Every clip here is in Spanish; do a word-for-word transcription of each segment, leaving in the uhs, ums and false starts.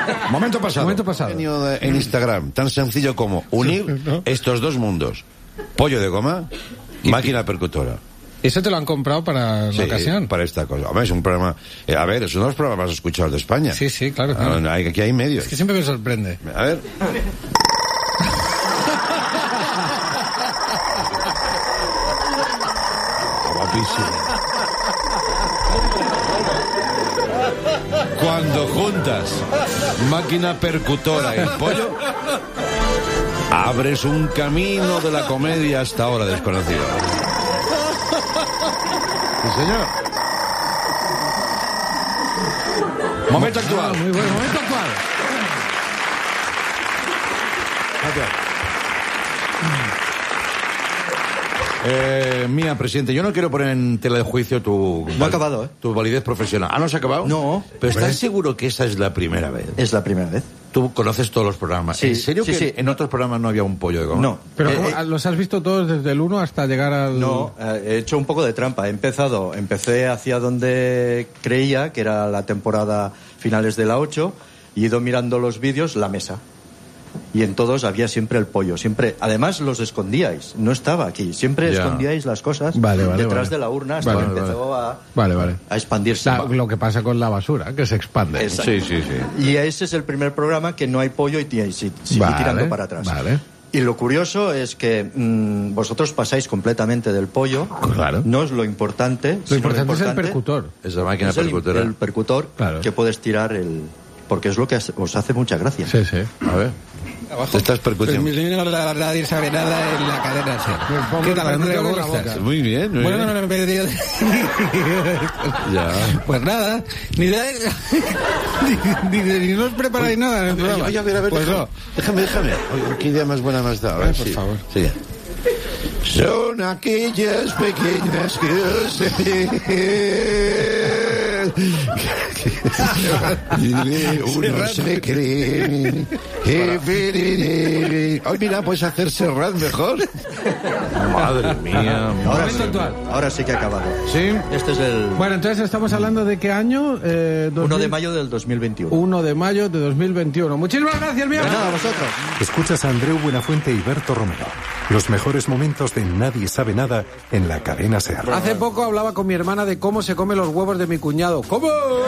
Momento pasado. Momento pasado. En Instagram, tan sencillo como unir ¿no? estos dos mundos. Pollo de goma, máquina percutora. ¿Eso te lo han comprado para sí, la ocasión? Para esta cosa. A ver, es un programa... Eh, a ver, es uno de los programas más escuchados de España. Sí, sí, claro. claro. Ah, hay, aquí hay medios. Es que siempre me sorprende. A ver... Guapísimo. Cuando juntas máquina percutora y pollo, abres un camino de la comedia hasta ahora desconocido. Sí, señor. Momento actual. Ah, muy bueno, momento actual. Gracias. Eh, mía, presidente, yo no quiero poner en tela de juicio tu... No ha acabado, ¿eh? Tu validez profesional. ¿Ah, no se ha acabado? No. ¿Pero estás seguro que esa es la primera vez? Es la primera vez. Tú conoces todos los programas. Sí, ¿En serio sí, que sí. en otros programas no había un pollo de goma? No. ¿Pero eh, cómo, eh, los has visto todos desde el uno hasta llegar al...? No, eh, he hecho un poco de trampa. He empezado, empecé hacia donde creía, que era la temporada finales de la ocho, y he ido mirando los vídeos, la mesa. Y en todos había siempre el pollo, siempre. Además los escondíais, no estaba aquí. Siempre Ya. escondíais las cosas Vale, vale, detrás vale. de la urna hasta Vale, que empezó vale. a, Vale, vale. a expandirse. La- lo que pasa con la basura, que se expande. Exacto. Sí, sí, sí. Y ese es el primer programa que no hay pollo y t- si- sigue Vale, tirando para atrás. vale. Y lo curioso es que mmm, vosotros pasáis completamente del pollo. Claro. No es lo importante. Lo sino importante es el percutor. Esa máquina Es el, percutora. el percutor Claro. que puedes tirar el... Porque es lo que as- os hace mucha gracia. Sí, sí. A ver. Te estás percutiendo. Nadie sabe nada en la cadena SER. ¿Qué tal, Andrea? ¿Cómo estás? Muy bien, muy Bueno, bien. no, no, no, no, Ya. pues nada, ni idea, ni, ni, ni, no os preparáis nada en el programa. Oye, a ver, a ver, Pues déjame, no. déjame, déjame. Oye, qué idea más buena me has dado. A ver, Ay, por sí, favor. sí. Son aquellas pequeñas cosas que uno se cree. Ay, mira, puedes hacer Serrat mejor. Madre mía. Ahora Momento sí, actual. ahora sí que ha acabado. Sí. Este es el Bueno, entonces estamos hablando de qué año? Eh, dos uno mil de mayo del dos mil veintiuno. uno de mayo de dos mil veintiuno. Muchísimas gracias, mío. De nada, a vosotros. Escuchas a Andreu Buenafuente y Berto Romero. Los mejores momentos de Nadie sabe nada en la cadena SER. Hace poco hablaba con mi hermana de cómo se come los huevos de mi cuñado. ¿Cómo?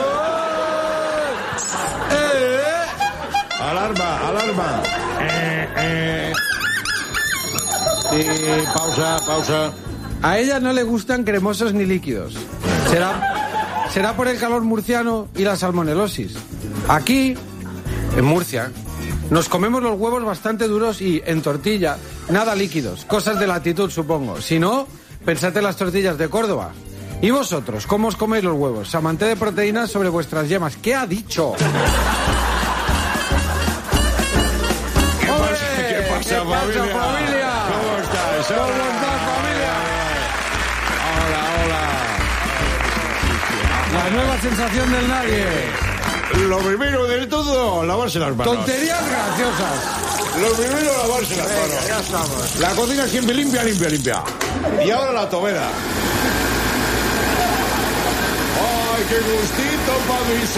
¡Eh! Alarma, alarma. Eh, eh. Sí, pausa, pausa. A ella no le gustan cremosos ni líquidos. Será, será por el calor murciano y la salmonelosis. Aquí, en Murcia, nos comemos los huevos bastante duros y en tortilla, nada líquidos. Cosas de latitud, supongo. Si no, pensad en las tortillas de Córdoba. ¿Y vosotros, cómo os coméis los huevos? Samante de proteínas sobre vuestras yemas. ¿Qué ha dicho? ¿Qué pasa, ¿Qué pasa, familia? familia? ¿Cómo estás? ¿Cómo Hola. estás, familia? Hola, hola. La nueva sensación del nadie. Lo primero del todo, lavarse las manos. Tonterías graciosas. Lo primero, lavarse las manos. Ya estamos. La cocina siempre limpia, limpia, limpia. Y ahora la tobera. ¡Ay, qué gustito para mis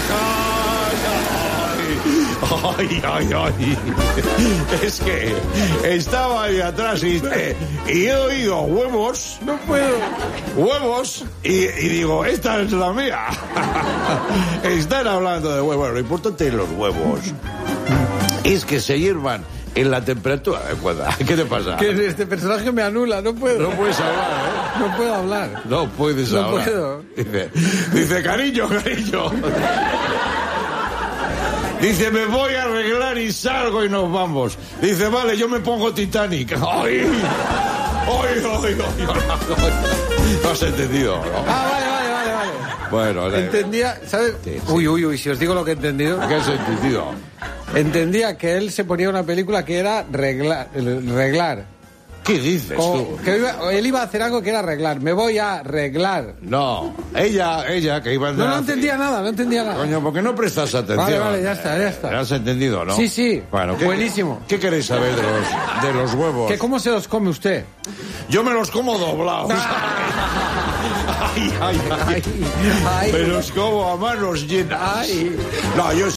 orejas! ¡Ay, ay, ay! Es que estaba ahí atrás y, eh, y he oído huevos. No puedo. Huevos. Y, y digo, esta es la mía. Están hablando de huevos. Lo importante de los huevos es que se hiervan en la temperatura adecuada. ¿Qué te pasa? Que este personaje me anula, no puedo. No puedes hablar, ¿eh? No puedo hablar. No puedes No hablar. puedo. Dice, dice, cariño, cariño. Dice, me voy a arreglar y salgo y nos vamos. Dice, vale, yo me pongo Titanic. ¡Ay! ¡Ay, ay, ay! ay! No has entendido, ¿no? Ah, vale, vale, vale, vale. Bueno, le- Entendía, ¿sabes? Sí, sí. Uy, uy, uy, si os digo lo que he entendido. ¿qué has entendido? Entendía que él se ponía una película que era reglar. reglar. ¿Qué dices Como tú? que iba- él iba a hacer algo que era arreglar. Me voy a arreglar. No, ella, ella que iba a No, andar no a- entendía nada, no entendía nada. Coño, ¿por qué no prestas atención? Vale, vale, ya está, ya está. ¿Lo has entendido, no? Sí, sí. Bueno, ¿qué, Buenísimo. ¿Qué queréis saber de los, de los huevos? ¿Que ¿Cómo se los come usted? Yo me los como doblados. Ay, ay, ay. Ay, ay. Me los como a manos llenas. Ay. No, yo